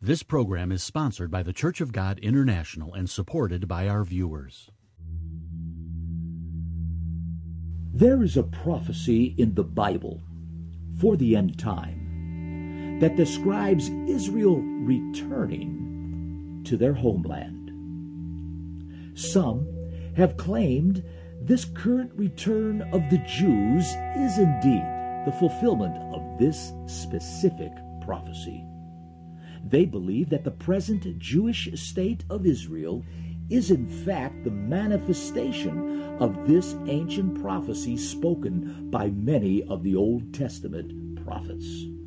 This program is sponsored by the Church of God International and supported by our viewers. There is a prophecy in the Bible for the end time that describes Israel returning to their homeland. Some have claimed this current return of the Jews is indeed the fulfillment of this specific prophecy. They believe that the present Jewish state of Israel is in fact the manifestation of this ancient prophecy spoken by many of the Old Testament prophets.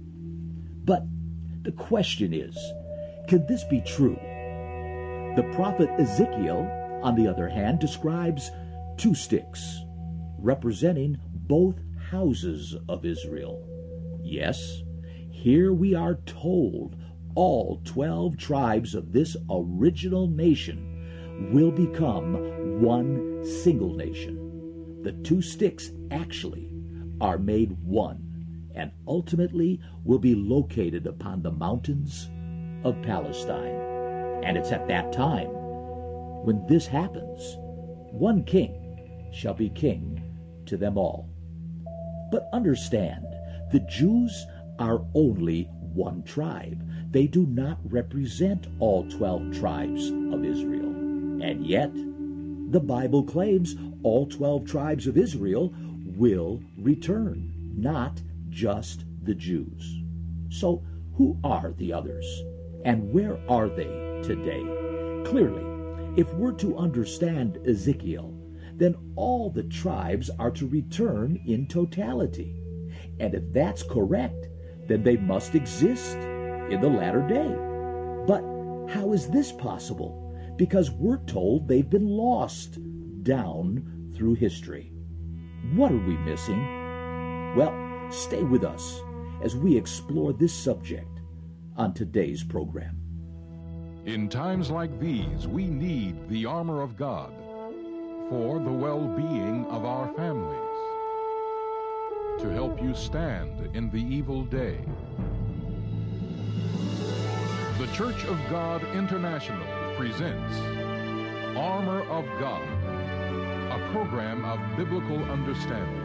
But the question is, can this be true? The prophet Ezekiel, on the other hand, describes two sticks representing both houses of Israel. Yes, here we are told all 12 tribes of this original nation will become one single nation. The two sticks actually are made one and ultimately will be located upon the mountains of Palestine. And it's at that time when this happens, one king shall be king to them all. But understand, the Jews are only one tribe. They do not represent all 12 tribes of Israel. And yet, the Bible claims all 12 tribes of Israel will return, not just the Jews. So, who are the others? And where are they today? Clearly, if we're to understand Ezekiel, then all the tribes are to return in totality. And if that's correct, then they must exist in the latter day. But how is this possible? Because we're told they've been lost down through history. What are we missing? Well, stay with us as we explore this subject on today's program. In times like these, we need the armor of God for the well-being of our families, to help you stand in the evil day. The Church of God International presents Armor of God, a program of biblical understanding.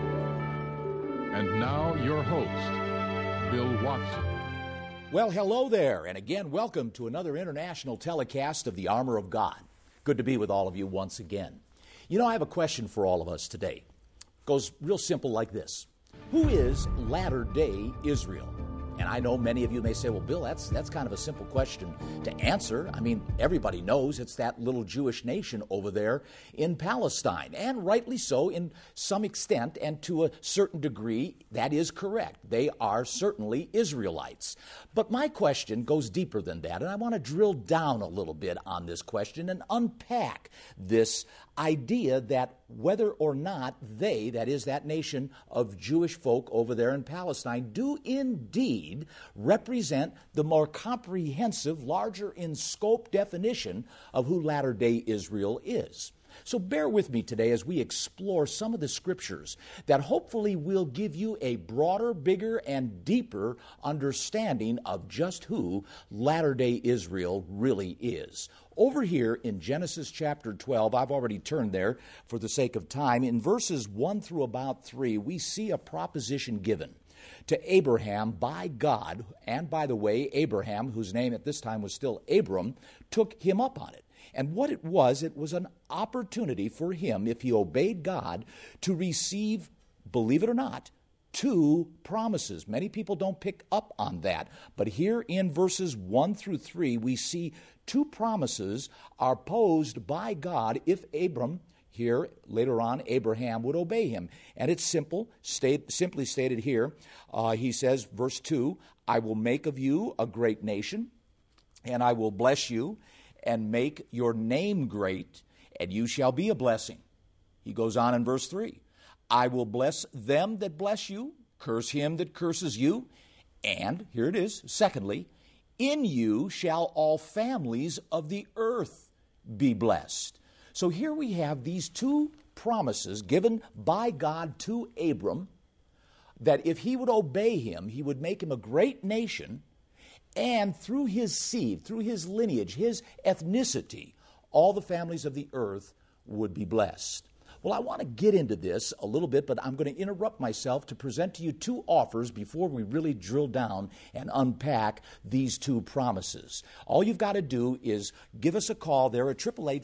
And now your host, Bill Watson. Well, hello there, and again, welcome to another international telecast of the Armor of God. Good to be with all of you once again. You know, I have a question for all of us today. It goes real simple like this. Who is latter-day Israel? And I know many of you may say, well, Bill, that's kind of a simple question to answer. I mean, everybody knows it's that little Jewish nation over there in Palestine. And rightly so, in some extent, and to a certain degree, that is correct. They are certainly Israelites. But my question goes deeper than that, and I want to drill down a little bit on this question and unpack this idea that whether or not they, that is that nation of Jewish folk over there in Palestine, do indeed represent the more comprehensive, larger in scope definition of who latter-day Israel is. So bear with me today as we explore some of the scriptures that hopefully will give you a broader, bigger, and deeper understanding of just who latter-day Israel really is. Over here in Genesis chapter 12, I've already turned there for the sake of time. In verses 1 through about 3, we see a proposition given to Abraham by God. And by the way, Abraham, whose name at this time was still Abram, took him up on it. And what it was an opportunity for him, if he obeyed God, to receive, believe it or not, two promises. Many people don't pick up on that. But here in verses 1 through 3, we see two promises are posed by God if Abram, here later on, Abraham would obey him. And it's simply stated here. He says, verse 2, I will make of you a great nation, and I will bless you, and make your name great, and you shall be a blessing. He goes on in verse 3, I will bless them that bless you, curse him that curses you, and, here it is, secondly, in you shall all families of the earth be blessed. So here we have these two promises given by God to Abram, that if he would obey him, he would make him a great nation, and through his seed, through his lineage, his ethnicity, all the families of the earth would be blessed. Well, I want to get into this a little bit, but I'm going to interrupt myself to present to you two offers before we really drill down and unpack these two promises. All you've got to do is give us a call there at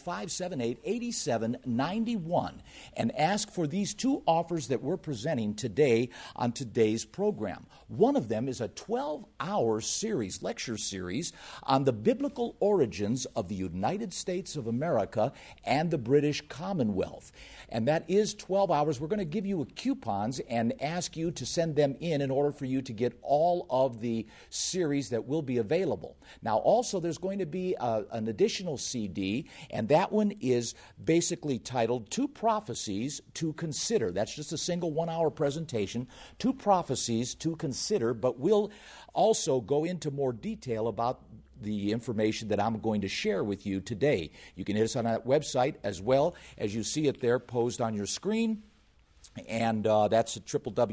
888-578-8791 and ask for these two offers that we're presenting today on today's program. One of them is a 12-hour series, lecture series, on the biblical origins of the United States of America and the British Commonwealth. And that is 12 hours. We're going to give you coupons and ask you to send them in order for you to get all of the series that will be available. Now, also, there's going to be an additional CD, and that one is basically titled Two Prophecies to Consider. That's just a single 1-hour presentation, Two Prophecies to Consider, but we'll also go into more detail about the information that I'm going to share with you today. You can hit us on that website as well as you see it there posed on your screen. And that's at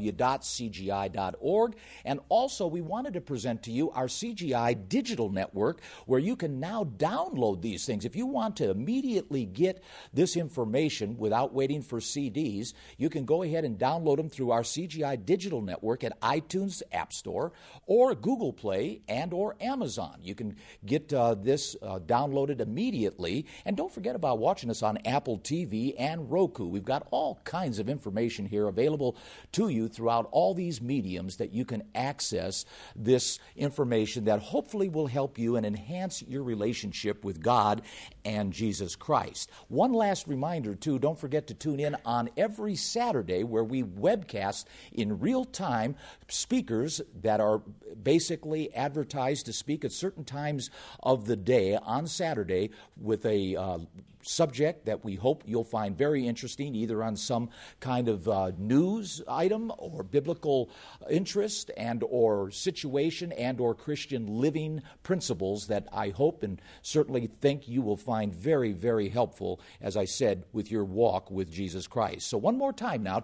www.cgi.org. And also, we wanted to present to you our CGI digital network, where you can now download these things. If you want to immediately get this information without waiting for CDs, you can go ahead and download them through our CGI digital network at iTunes App Store or Google Play and or Amazon. You can get this downloaded immediately. And don't forget about watching us on Apple TV and Roku. We've got all kinds of information here available to you throughout all these mediums that you can access this information that hopefully will help you and enhance your relationship with God and Jesus Christ. One last reminder, too, don't forget to tune in on every Saturday where we webcast in real time speakers that are basically advertised to speak at certain times of the day on Saturday with a subject that we hope you'll find very interesting, either on some kind of news item or biblical interest and or situation and or Christian living principles that I hope and certainly think you will find very, very helpful, as I said, with your walk with Jesus Christ. So one more time now,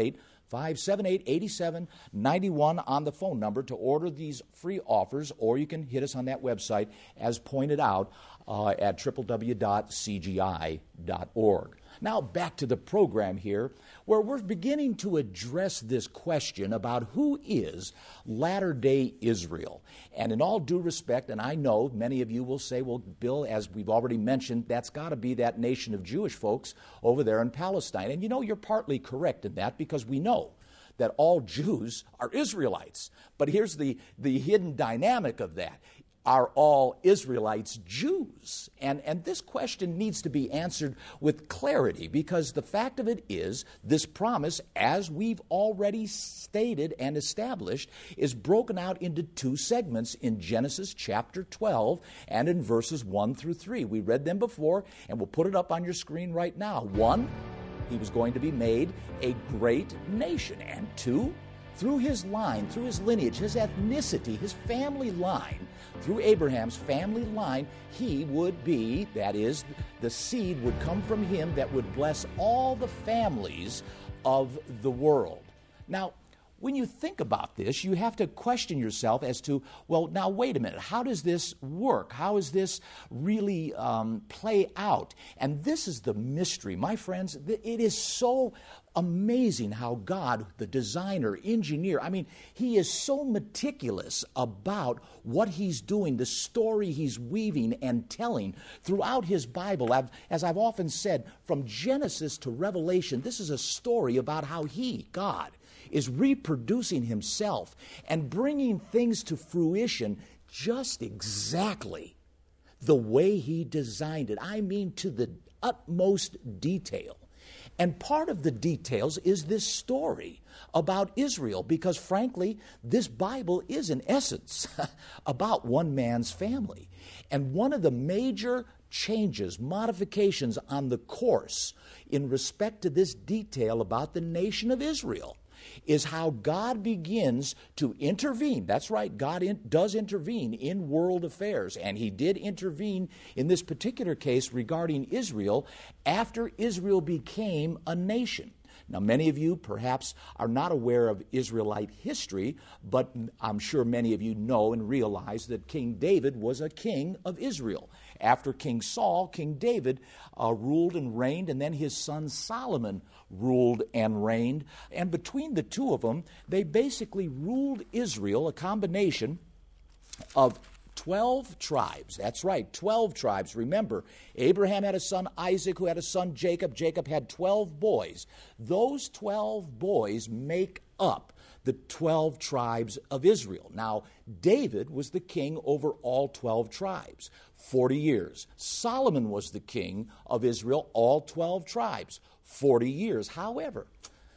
888-578-8791 on the phone number to order these free offers, or you can hit us on that website as pointed out at www.cgi.org. Now back to the program here, where we're beginning to address this question about who is latter-day Israel. And in all due respect, and I know many of you will say, well, Bill, as we've already mentioned, that's got to be that nation of Jewish folks over there in Palestine. And you know, you're partly correct in that, because we know that all Jews are Israelites. But here's the hidden dynamic of that. Are all Israelites Jews? And this question needs to be answered with clarity, because the fact of it is, this promise, as we've already stated and established, is broken out into two segments in Genesis chapter 12 and in verses 1 through 3. We read them before, and we'll put it up on your screen right now. 1, he was going to be made a great nation. And 2, through his line, through his lineage, his ethnicity, his family line, through Abraham's family line, he would be, that is, the seed would come from him that would bless all the families of the world. Now, when you think about this, you have to question yourself as to, well, now wait a minute, how does this work? How does this really play out? And this is the mystery. My friends, it is so amazing how God, the designer, engineer, he is so meticulous about what he's doing, the story he's weaving and telling throughout his Bible. As I've often said, from Genesis to Revelation, this is a story about how he, God, is reproducing himself and bringing things to fruition just exactly the way he designed it. To the utmost detail. And part of the details is this story about Israel, because frankly, this Bible is in essence about one man's family. And one of the major changes, modifications on the course in respect to this detail about the nation of Israel is how God begins to intervene. That's right, God does intervene in world affairs, and he did intervene in this particular case regarding Israel after Israel became a nation. Now, many of you perhaps are not aware of Israelite history, but I'm sure many of you know and realize that King David was a king of Israel. After King Saul, King David ruled and reigned, and then his son Solomon ruled and reigned. And between the two of them, they basically ruled Israel, a combination of 12 tribes. That's right, 12 tribes. Remember, Abraham had a son Isaac, who had a son Jacob. Jacob had 12 boys. Those 12 boys make up the 12 tribes of Israel. Now, David was the king over all 12 tribes, 40 years. Solomon was the king of Israel, all 12 tribes, 40 years. However,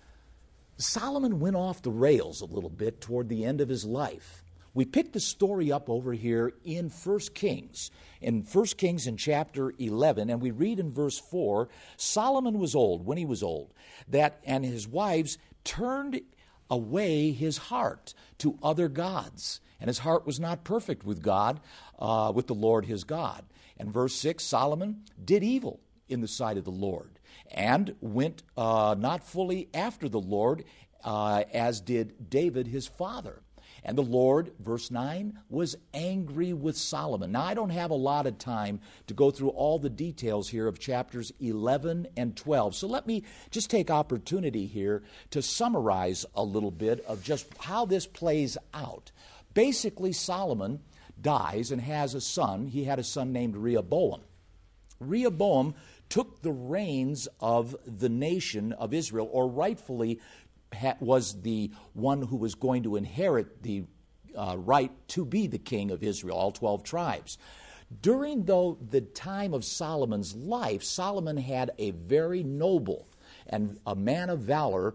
Solomon went off the rails a little bit toward the end of his life. We picked the story up over here in 1 Kings. In 1 Kings in chapter 11, and we read in verse 4, Solomon was old, when he was old, and his wives turned away his heart to other gods. And his heart was not perfect with God, with the Lord his God. And verse 6, Solomon did evil in the sight of the Lord, and went not fully after the Lord, as did David his father. And the Lord, verse 9, was angry with Solomon. Now, I don't have a lot of time to go through all the details here of chapters 11 and 12. So let me just take opportunity here to summarize a little bit of just how this plays out. Basically, Solomon dies and has a son. He had a son named Rehoboam. Rehoboam took the reins of the nation of Israel, or rightfully was the one who was going to inherit the right to be the king of Israel, all 12 tribes. During, though, the time of Solomon's life, Solomon had a very noble and a man of valor,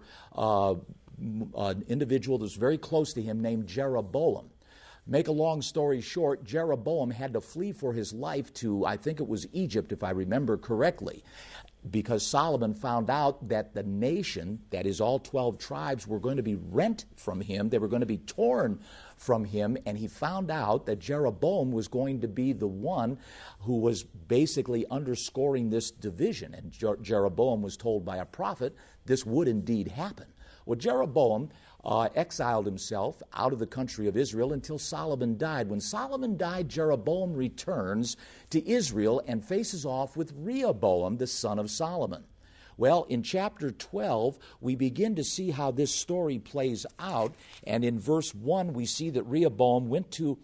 an individual that was very close to him named Jeroboam. Make a long story short, Jeroboam had to flee for his life to, I think it was Egypt, if I remember correctly, because Solomon found out that the nation, that is all 12 tribes, were going to be rent from him. They were going to be torn from him, and he found out that Jeroboam was going to be the one who was basically underscoring this division. And Jeroboam was told by a prophet this would indeed happen. Well, Jeroboam exiled himself out of the country of Israel until Solomon died. When Solomon died, Jeroboam returns to Israel and faces off with Rehoboam, the son of Solomon. Well, in chapter 12, we begin to see how this story plays out. And in verse 1, we see that Rehoboam went to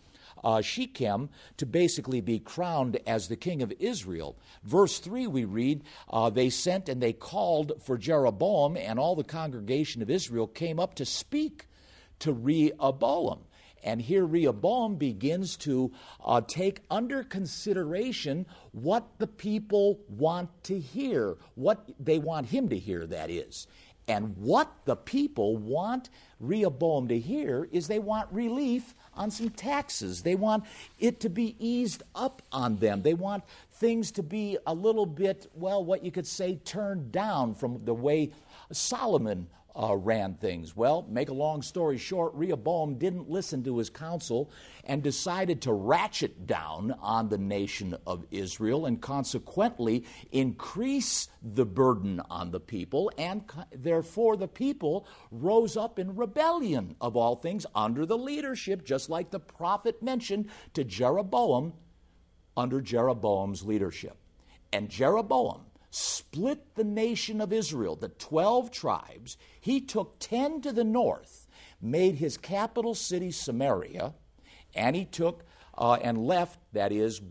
Shechem to basically be crowned as the king of Israel. Verse 3, we read, they sent and they called for Jeroboam, and all the congregation of Israel came up to speak to Rehoboam. And here Rehoboam begins to take under consideration what the people want to hear, what they want him to hear, that is. And what the people want Rehoboam to hear is they want relief on some taxes. They want it to be eased up on them. They want things to be a little bit, well, what you could say, turned down from the way Solomon ran things. Well, make a long story short, Rehoboam didn't listen to his counsel and decided to ratchet down on the nation of Israel and consequently increase the burden on the people, and therefore the people rose up in rebellion, of all things, under the leadership, just like the prophet mentioned, to Jeroboam, under Jeroboam's leadership. And Jeroboam split the nation of Israel, the 12 tribes. He took 10 to the north, made his capital city Samaria, and he took and left, that is,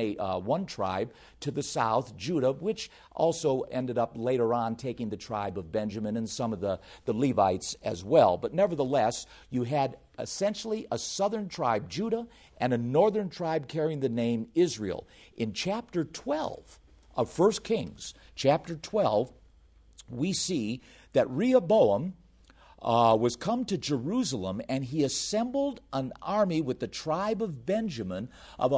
one tribe to the south, Judah, which also ended up later on taking the tribe of Benjamin and some of the Levites as well. But nevertheless, you had essentially a southern tribe, Judah, and a northern tribe carrying the name Israel. In chapter 12 of 1 Kings, chapter 12, we see that Rehoboam was come to Jerusalem, and he assembled an army with the tribe of Benjamin of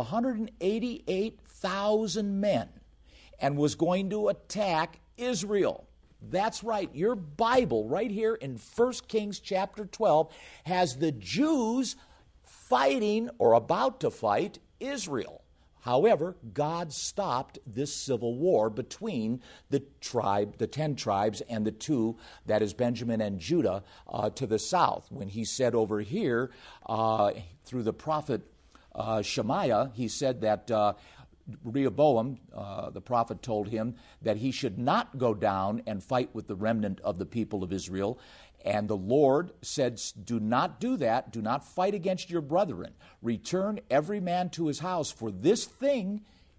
188,000 men and was going to attack Israel. That's right. Your Bible right here in 1 Kings chapter 12 has the Jews fighting or about to fight Israel. However, God stopped this civil war between the 10 tribes, and the two, that is Benjamin and Judah, to the south. When he said over here, through the prophet Shemaiah, he said that Rehoboam, the prophet, told him that he should not go down and fight with the remnant of the people of Israel. And the Lord said, do not do that. Do not fight against your brethren. Return every man to his house. For this thing,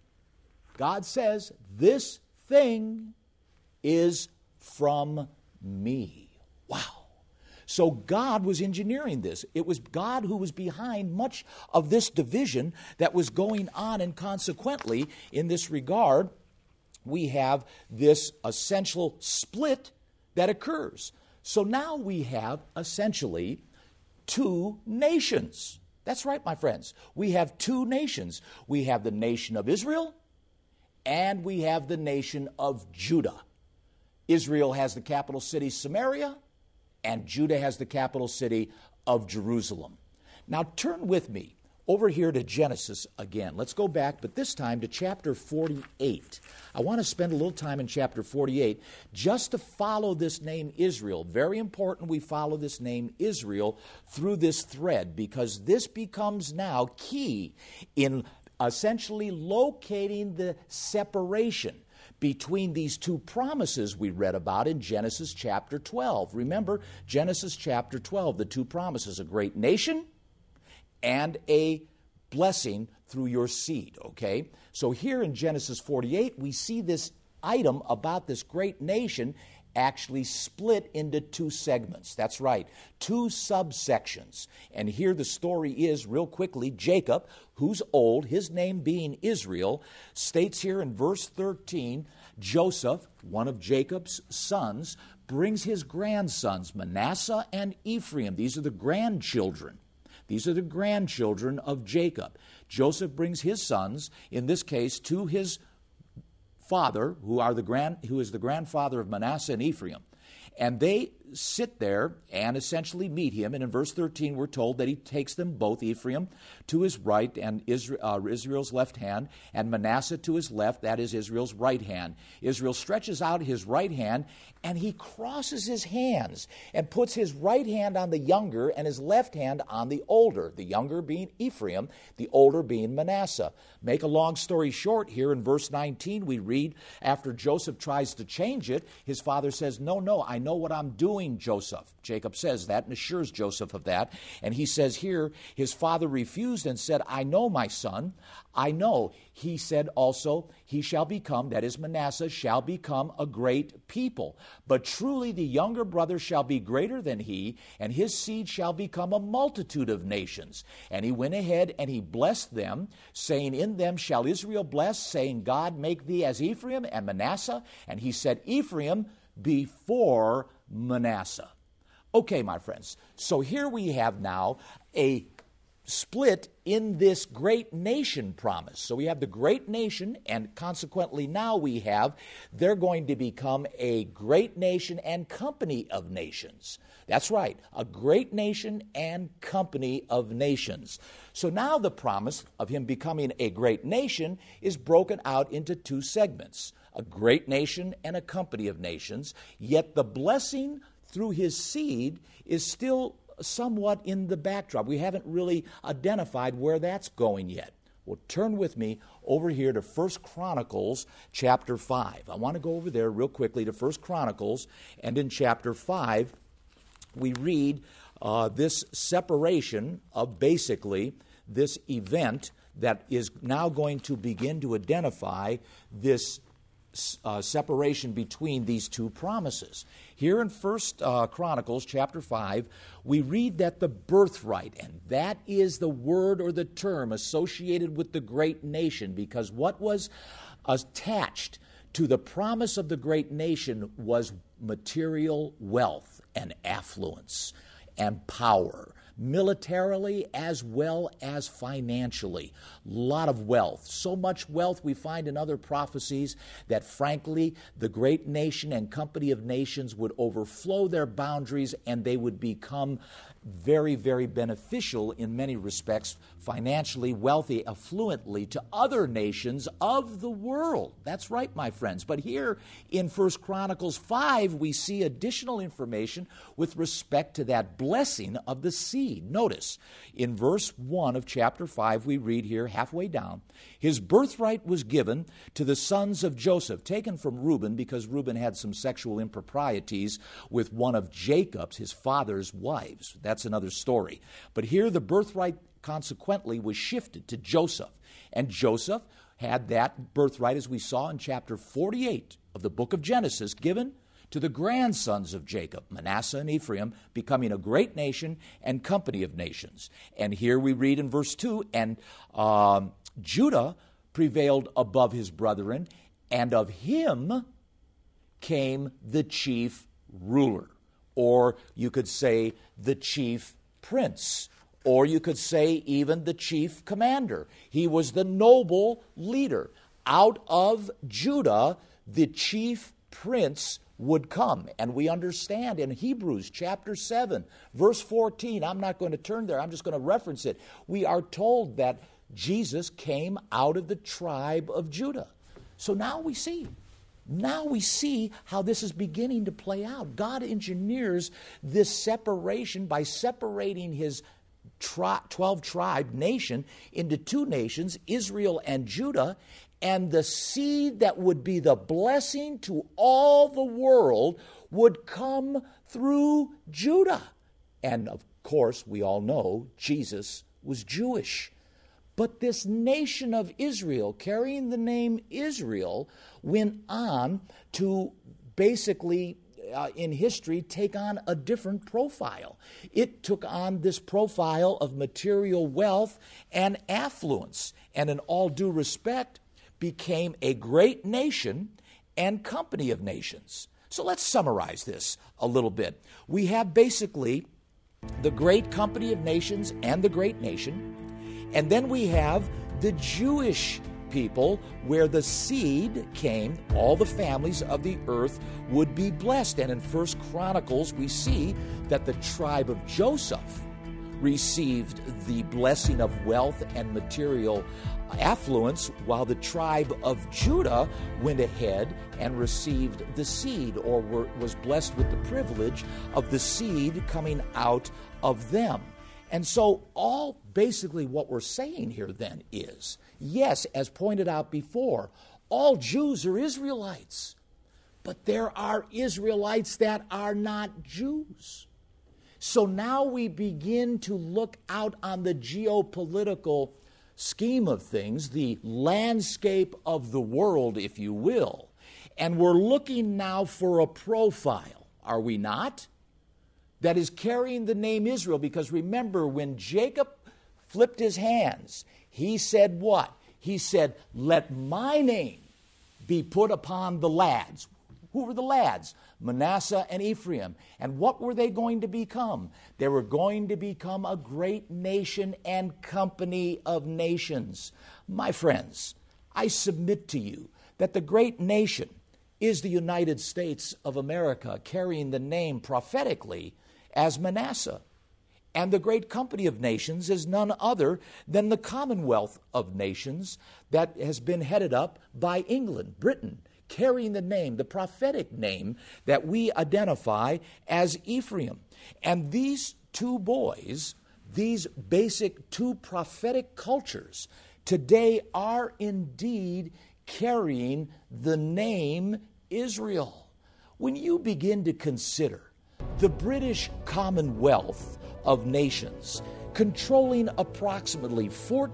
God says, this thing is from me. Wow. So God was engineering this. It was God who was behind much of this division that was going on, and consequently, in this regard, we have this essential split that occurs. So now we have essentially two nations. That's right, my friends. We have two nations. We have the nation of Israel, and we have the nation of Judah. Israel has the capital city Samaria, and Judah has the capital city of Jerusalem. Now turn with me over here to Genesis again. Let's go back, but this time to chapter 48. I want to spend a little time in chapter 48 just to follow this name Israel. Very important we follow this name Israel through this thread, because this becomes now key in essentially locating the separation between these two promises we read about in Genesis chapter 12. Remember, Genesis chapter 12, the two promises, a great nation and a blessing through your seed, okay? So here in Genesis 48, we see this item about this great nation actually split into two segments. That's right, two subsections. And here the story is, real quickly, Jacob, who's old, his name being Israel, states here in verse 13, Joseph, one of Jacob's sons, brings his grandsons, Manasseh and Ephraim. These are the grandchildren. These are the grandchildren of Jacob. Joseph brings his sons, in this case, to his father, who is the grandfather of Manasseh and Ephraim. And they sit there and essentially meet him. And in verse 13, we're told that he takes them both, Ephraim to his right and Israel's left hand, and Manasseh to his left, that is Israel's right hand. Israel stretches out his right hand, and he crosses his hands and puts his right hand on the younger and his left hand on the older, the younger being Ephraim, the older being Manasseh. Make a long story short, here in verse 19, we read, after Joseph tries to change it, his father says, no, I know what I'm doing, Joseph. Jacob says that and assures Joseph of that. And he says here, his father refused and said, I know, my son, I know. He said also, he shall become, that is Manasseh, shall become a great people. But truly the younger brother shall be greater than he, and his seed shall become a multitude of nations. And he went ahead and he blessed them, saying, in them shall Israel bless, saying, God make thee as Ephraim and Manasseh. And he said, Ephraim before Manasseh. Okay, my friends, so here we have now a split in this great nation promise. So we have the great nation, and consequently now we have, they're going to become a great nation and company of nations. That's right, a great nation and company of nations. So now the promise of him becoming a great nation is broken out into two segments, a great nation and a company of nations, yet the blessing through his seed is still somewhat in the backdrop. We haven't really identified where that's going yet. Well, turn with me over here to 1 Chronicles chapter 5. I want to go over there real quickly to 1 Chronicles, and in chapter 5, we read this separation of basically this event that is now going to begin to identify this separation between these two promises. Here in 1 Chronicles chapter 5, we read that the birthright, and that is the word or the term associated with the great nation, because what was attached to the promise of the great nation was material wealth and affluence and power, militarily as well as financially. A lot of wealth. So much wealth we find in other prophecies that, frankly, the great nation and company of nations would overflow their boundaries and they would become very, very beneficial in many respects, financially wealthy, affluently to other nations of the world. That's right, my friends. But here in 1 Chronicles 5, we see additional information with respect to that blessing of the seed. Notice, in verse 1 of chapter 5, we read here, halfway down, his birthright was given to the sons of Joseph, taken from Reuben because Reuben had some sexual improprieties with one of Jacob's, his father's wives. That's another story. But here the birthright consequently was shifted to Joseph. And Joseph had that birthright, as we saw in chapter 48 of the book of Genesis, given to the grandsons of Jacob, Manasseh and Ephraim, becoming a great nation and company of nations. And here we read in verse 2, and Judah prevailed above his brethren, and of him came the chief ruler. Or you could say the chief prince. Or you could say even the chief commander. He was the noble leader. Out of Judah, the chief prince would come. And we understand in Hebrews chapter 7, verse 14, I'm not going to turn there, I'm just going to reference it. We are told that Jesus came out of the tribe of Judah. So now we see how this is beginning to play out. God engineers this separation by separating his 12-tribe nation into two nations, Israel and Judah, and the seed that would be the blessing to all the world would come through Judah. And of course, we all know Jesus was Jewish. But this nation of Israel, carrying the name Israel, went on to basically, in history, take on a different profile. It took on this profile of material wealth and affluence, and in all due respect, became a great nation and company of nations. So let's summarize this a little bit. We have basically the great company of nations and the great nation. And then we have the Jewish people where the seed came, all the families of the earth would be blessed. And in 1 Chronicles, we see that the tribe of Joseph received the blessing of wealth and material affluence, while the tribe of Judah went ahead and received the seed, or was blessed with the privilege of the seed coming out of them. And so all basically what we're saying here then is, yes, as pointed out before, all Jews are Israelites, but there are Israelites that are not Jews. So now we begin to look out on the geopolitical scheme of things, the landscape of the world, if you will, and we're looking now for a profile, are we not? That is carrying the name Israel, because remember, when Jacob flipped his hands, he said what? He said, let my name be put upon the lads. Who were the lads? Manasseh and Ephraim. And what were they going to become? They were going to become a great nation and company of nations. My friends, I submit to you that the great nation is the United States of America, carrying the name prophetically as Manasseh. And the great company of nations is none other than the Commonwealth of Nations that has been headed up by England, Britain, carrying the name, the prophetic name that we identify as Ephraim. And these two boys, these basic two prophetic cultures, today are indeed carrying the name Israel. When you begin to consider the British Commonwealth of Nations, controlling approximately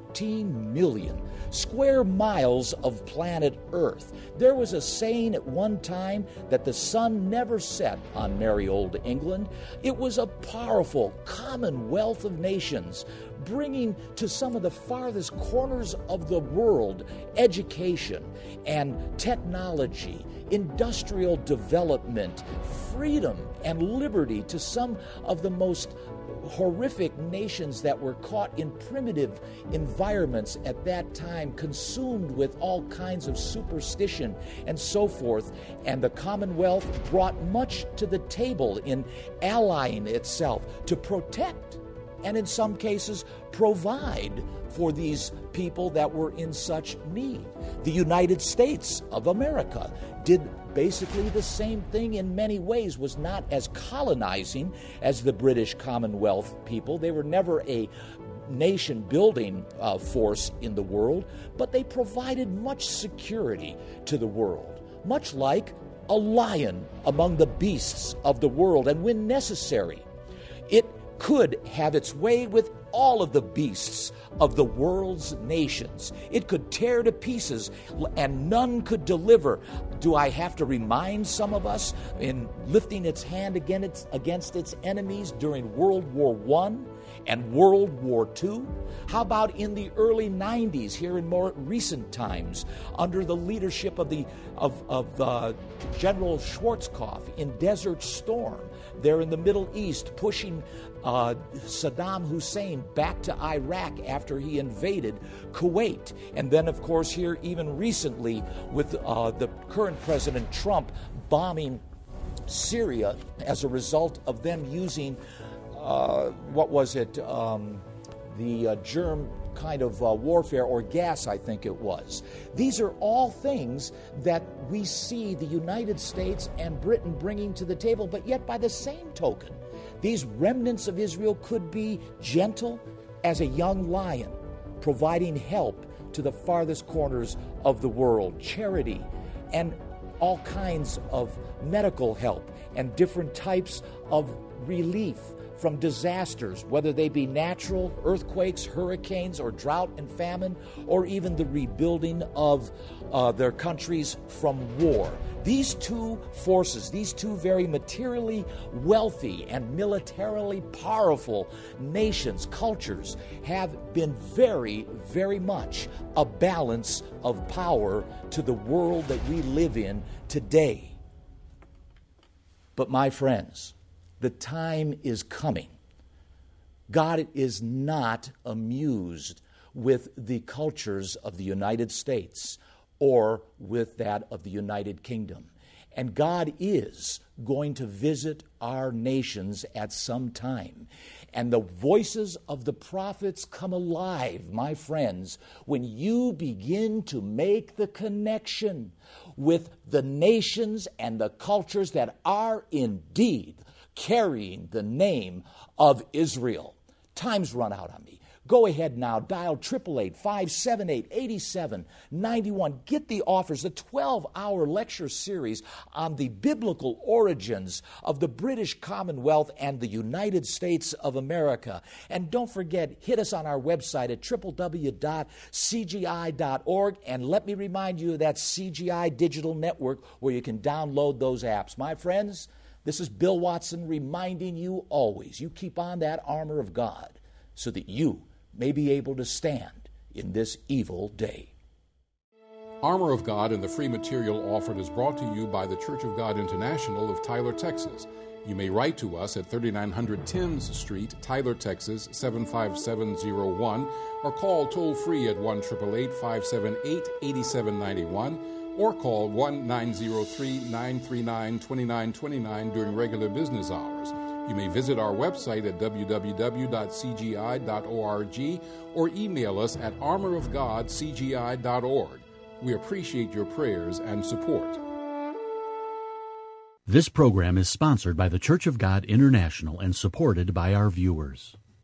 14 million square miles of planet Earth. There was a saying at one time that the sun never set on merry old England. It was a powerful commonwealth of nations, bringing to some of the farthest corners of the world education and technology, industrial development, freedom and liberty to some of the most horrific nations that were caught in primitive environments at that time, consumed with all kinds of superstition and so forth. And the Commonwealth brought much to the table in allying itself to protect and in some cases provide for these people that were in such need. The United States of America did basically the same thing in many ways, was not as colonizing as the British Commonwealth people. They were never a nation-building force in the world, but they provided much security to the world, much like a lion among the beasts of the world. And when necessary, it could have its way with all of the beasts of the world's nations. It could tear to pieces, and none could deliver. Do I have to remind some of us in lifting its hand against its enemies during World War I and World War II? How about in the early 90s, here in more recent times, under the leadership of General Schwarzkopf in Desert Storm, there in the Middle East, pushing Saddam Hussein back to Iraq after he invaded Kuwait. And then, of course, here even recently with the current President Trump bombing Syria as a result of them using, the germ kind of warfare, or gas, I think it was. These are all things that we see the United States and Britain bringing to the table, but yet by the same token, these remnants of Israel could be gentle as a young lion, providing help to the farthest corners of the world, charity, and all kinds of medical help and different types of relief from disasters, whether they be natural, earthquakes, hurricanes, or drought and famine, or even the rebuilding of their countries from war. These two forces, these two very materially wealthy and militarily powerful nations, cultures, have been very, very much a balance of power to the world that we live in today. But my friends, the time is coming. God is not amused with the cultures of the United States or with that of the United Kingdom. And God is going to visit our nations at some time. And the voices of the prophets come alive, my friends, when you begin to make the connection with the nations and the cultures that are indeed carrying the name of Israel. Time's run out on me. Go ahead now, dial 888-578-8791. Get the offers, the 12-hour lecture series on the biblical origins of the British Commonwealth and the United States of America. And don't forget, hit us on our website at www.cgi.org, and let me remind you of that CGI digital network where you can download those apps. My friends, this is Bill Watson reminding you always, you keep on that armor of God so that you may be able to stand in this evil day. Armor of God and the free material offered is brought to you by the Church of God International of Tyler, Texas. You may write to us at 3900 Timms Street, Tyler, Texas, 75701, or call toll-free at 1-888-578-8791, or call 1-903-939-2929 during regular business hours. You may visit our website at www.cgi.org or email us at armorofgodcgi.org. We appreciate your prayers and support. This program is sponsored by the Church of God International and supported by our viewers.